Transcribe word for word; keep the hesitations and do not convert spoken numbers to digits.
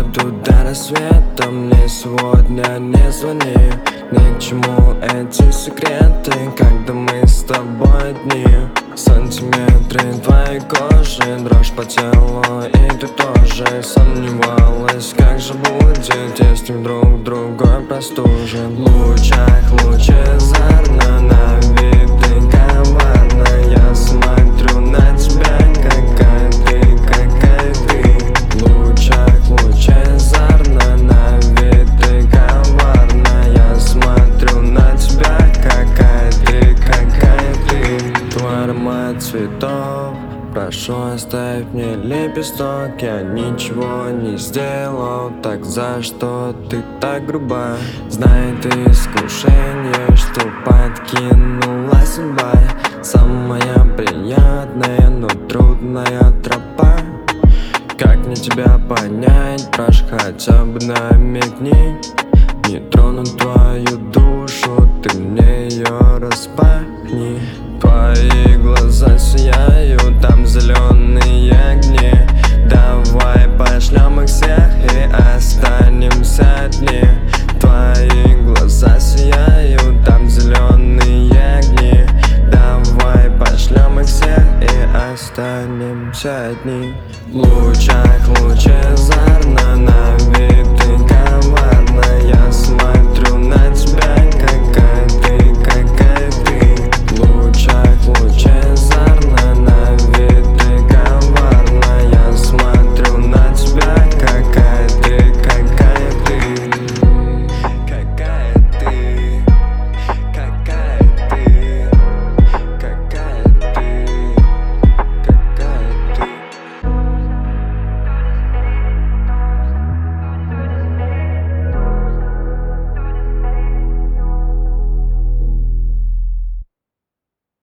буду до рассвета. Мне сегодня не звони, ни к чему эти секреты, когда мы с тобой одни. Сантиметры твоей кожи, дрожь по телу, и ты тоже сомневалась, как же будет, если вдруг другой простужен. В лучах лучезарно, на вид ты коварна. Я смотрю на тебя, какая ты, какая ты. В лучах лучезарно, на вид ты коварна. Я смотрю на тебя, какая ты, какая ты. Твой аромат цветов, прошу, оставь мне лепесток. Я ничего не сделал, так за что ты так груба? Знает искушение, что подкинула судьба. Самая приятная, но трудная тропа. Как мне тебя понять, прошу, хотя бы намекни. Не трону твою душу, ты мне ее распахни. Твои глаза сияют, там зеленые огни. Давай пошлем их всех и останемся одни. Твои глаза сияют, там зеленые огни. Давай пошлем их всех и останемся одни. В лучах лучезарно, на вид